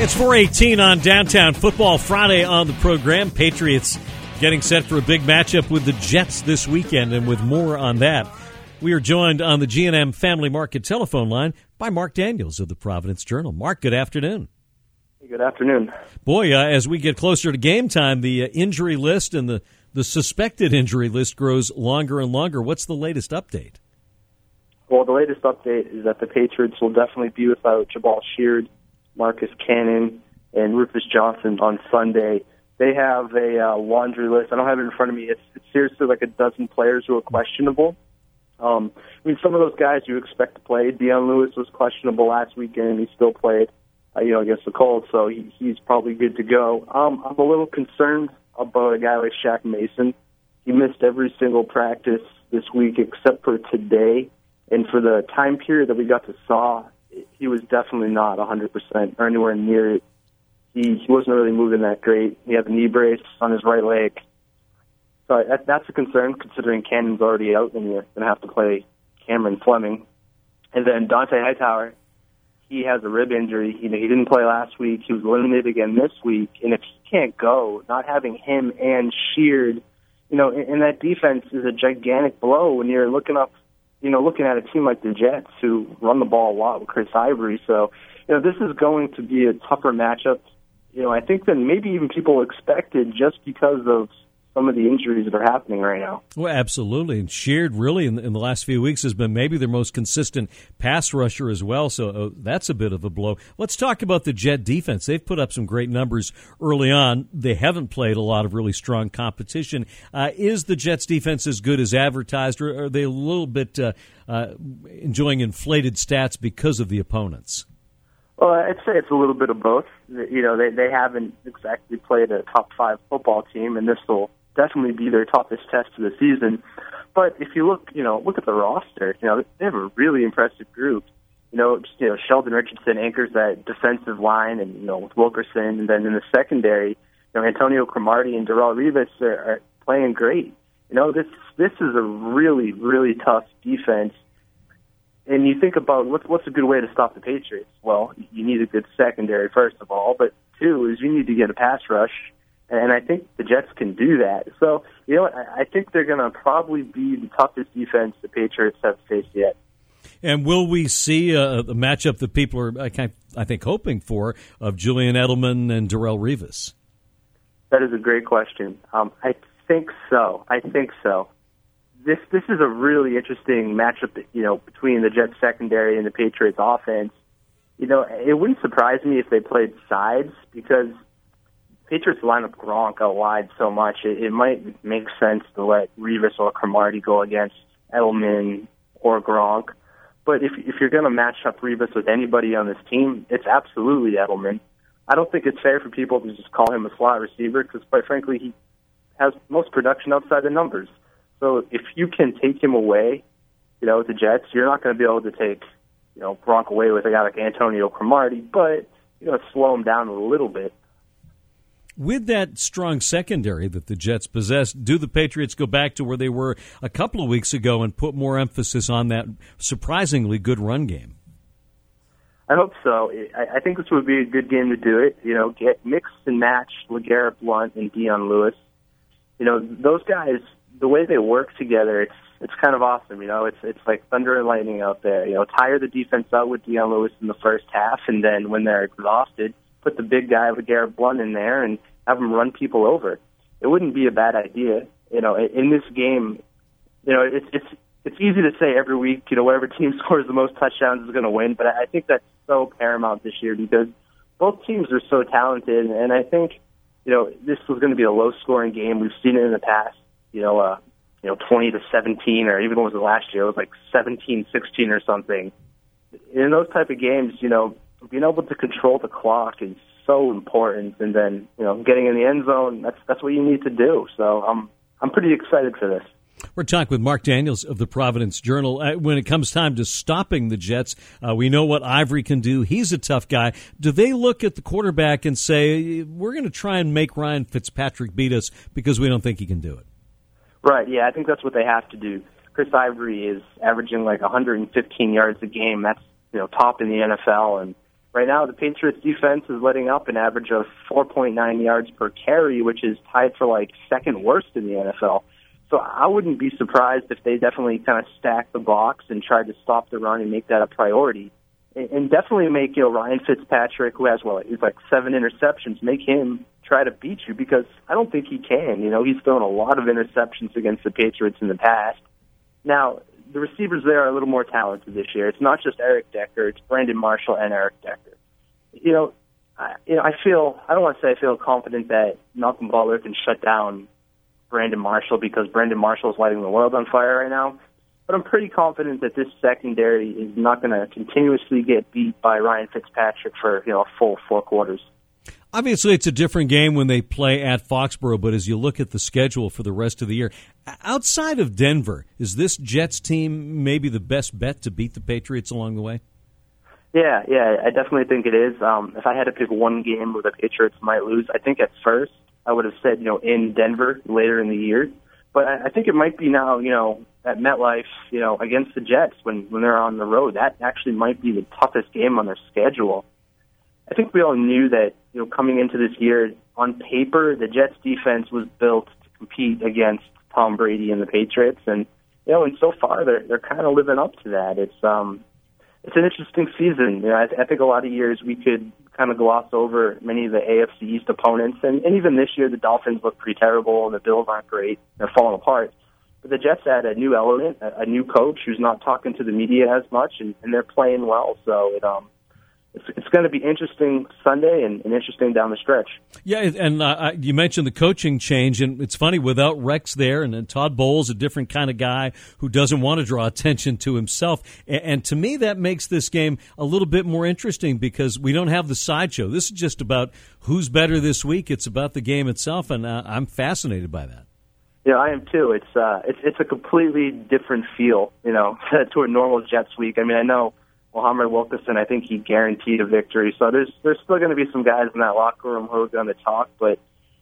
It's 4:18 on Downtown Football Friday on the program. Patriots getting set for a big matchup with the Jets this weekend, and with more on that, we are joined on the G&M Family Market telephone line by Mark Daniels of the Providence Journal. Mark, good afternoon. Good afternoon. Boy, as we get closer to game time, the injury list and the suspected injury list grows longer and longer. What's the latest update? Well, the latest update is that the Patriots will definitely be without Jabal Sheard, Marcus Cannon, and Rufus Johnson on Sunday. They have a laundry list. I don't have it in front of me. It's seriously like a dozen players who are questionable. Some of those guys you expect to play. Dion Lewis was questionable last weekend, and he still played, against the Colts, so he's probably good to go. I'm a little concerned about a guy like Shaq Mason. He missed every single practice this week except for today, and for the time period that we got to saw, he was definitely not 100% or anywhere near it. He wasn't really moving that great. He had a knee brace on his right leg. So that's a concern, considering Cannon's already out and you're going to have to play Cameron Fleming. And then Dante Hightower, he has a rib injury. He didn't play last week. He was limited again this week. And if he can't go, not having him and Sheard, and that defense is a gigantic blow when you're looking at a team like the Jets who run the ball a lot with Chris Ivory. So, this is going to be a tougher matchup, I think than maybe even people expected, just because of some of the injuries that are happening right now. Well, absolutely. And Sheard really in the last few weeks has been maybe their most consistent pass rusher as well. So that's a bit of a blow. Let's talk about the Jet defense. They've put up some great numbers early on. They haven't played a lot of really strong competition. Is the Jets defense as good as advertised, or are they a little bit enjoying inflated stats because of the opponents? Well, I'd say it's a little bit of both. They haven't exactly played a top 5 football team, and this will definitely be their toughest test of the season. But if you look at the roster, they have a really impressive group. Sheldon Richardson anchors that defensive line, and with Wilkerson, and then in the secondary, Antonio Cromartie and Darrelle Revis are playing great. This is a really, really tough defense. And you think about what's a good way to stop the Patriots? Well, you need a good secondary, first of all, but two is you need to get a pass rush, and I think the Jets can do that. So, I think they're going to probably be the toughest defense the Patriots have faced yet. And will we see a matchup that people are, I think, hoping for, of Julian Edelman and Darrelle Revis? That is a great question. I think so. This is a really interesting matchup, between the Jets secondary and the Patriots offense. It wouldn't surprise me if they played sides, because Patriots line up Gronk out wide so much. It might make sense to let Revis or Cromartie go against Edelman or Gronk. But if you're going to match up Revis with anybody on this team, it's absolutely Edelman. I don't think it's fair for people to just call him a slot receiver, because quite frankly, he has most production outside the numbers. So if you can take him away, with the Jets, you're not going to be able to take, Gronk away with a guy like Antonio Cromartie, but, slow him down a little bit. With that strong secondary that the Jets possess, do the Patriots go back to where they were a couple of weeks ago and put more emphasis on that surprisingly good run game? I hope so. I think this would be a good game to do it. Get mix and match LeGarrette Blount and Dion Lewis. Those guys, the way they work together, it's kind of awesome. It's like thunder and lightning out there. Tire the defense out with Dion Lewis in the first half, and then when they're exhausted, put the big guy LeGarrette Blount in there and have him run people over. It wouldn't be a bad idea. In this game, it's easy to say every week, whatever team scores the most touchdowns is going to win, but I think that's so paramount this year because both teams are so talented, and I think, this was going to be a low-scoring game. We've seen it in the past. 20-17, or even what was it last year? It was like 17-16 or something. In those type of games, being able to control the clock is so important. And then, getting in the end zone, that's what you need to do. So I'm pretty excited for this. We're talking with Mark Daniels of the Providence Journal. When it comes time to stopping the Jets, we know what Ivory can do. He's a tough guy. Do they look at the quarterback and say, we're going to try and make Ryan Fitzpatrick beat us because we don't think he can do it? Right, yeah, I think that's what they have to do. Chris Ivory is averaging like 115 yards a game. That's, top in the NFL, and Right now, the Patriots defense is letting up an average of 4.9 yards per carry, which is tied for like second worst in the NFL. So I wouldn't be surprised if they definitely kind of stack the box and try to stop the run and make that a priority. And definitely make, Ryan Fitzpatrick, who has, he's like 7 interceptions, make him try to beat you, because I don't think he can. He's thrown a lot of interceptions against the Patriots in the past. Now, the receivers there are a little more talented this year. It's not just Eric Decker, it's Brandon Marshall and Eric Decker. I don't want to say I feel confident that Malcolm Butler can shut down Brandon Marshall, because Brandon Marshall is lighting the world on fire right now. But I'm pretty confident that this secondary is not going to continuously get beat by Ryan Fitzpatrick for, a full 4 quarters. Obviously, it's a different game when they play at Foxborough, but as you look at the schedule for the rest of the year, outside of Denver, is this Jets team maybe the best bet to beat the Patriots along the way? Yeah, I definitely think it is. If I had to pick one game where the Patriots might lose, I think at first I would have said, in Denver later in the year. But I think it might be now, at MetLife, against the Jets when they're on the road. That actually might be the toughest game on their schedule. I think we all knew that, coming into this year, on paper, the Jets defense was built to compete against Tom Brady and the Patriots. And, and so far they're kind of living up to that. It's an interesting season. I think a lot of years we could kind of gloss over many of the AFC East opponents. And even this year, the Dolphins look pretty terrible and the Bills aren't great. They're falling apart. But the Jets add a new element, a new coach who's not talking to the media as much, and they're playing well. So it's going to be interesting Sunday and interesting down the stretch. Yeah, and you mentioned the coaching change, and it's funny, without Rex there, and then Todd Bowles, a different kind of guy who doesn't want to draw attention to himself. And to me, that makes this game a little bit more interesting, because we don't have the sideshow. This is just about who's better this week. It's about the game itself, and I'm fascinated by that. Yeah, I am too. It's a completely different feel, to a normal Jets week. I mean, I know Muhammad Wilkerson, I think he guaranteed a victory. So there's still going to be some guys in that locker room who are going to talk. But,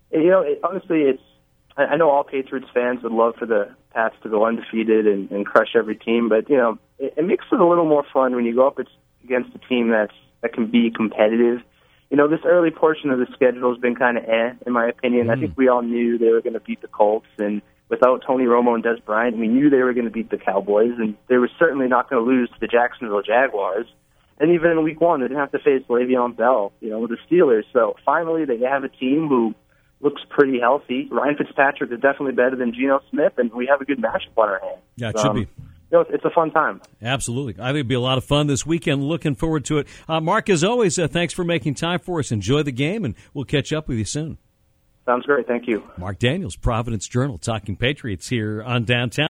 honestly, I know all Patriots fans would love for the Pats to go undefeated and crush every team. But, it makes it a little more fun when you go up against a team that can be competitive. This early portion of the schedule has been kind of in my opinion. I think we all knew they were going to beat the Colts, and without Tony Romo and Des Bryant, we knew they were going to beat the Cowboys, and they were certainly not going to lose to the Jacksonville Jaguars. And even in Week 1, they didn't have to face Le'Veon Bell, with the Steelers. So finally, they have a team who looks pretty healthy. Ryan Fitzpatrick is definitely better than Geno Smith, and we have a good matchup on our hands. Yeah, it should be. It's a fun time. Absolutely. I think it'll be a lot of fun this weekend. Looking forward to it. Mark, as always, thanks for making time for us. Enjoy the game, and we'll catch up with you soon. Sounds great. Thank you. Mark Daniels, Providence Journal, talking Patriots here on Downtown.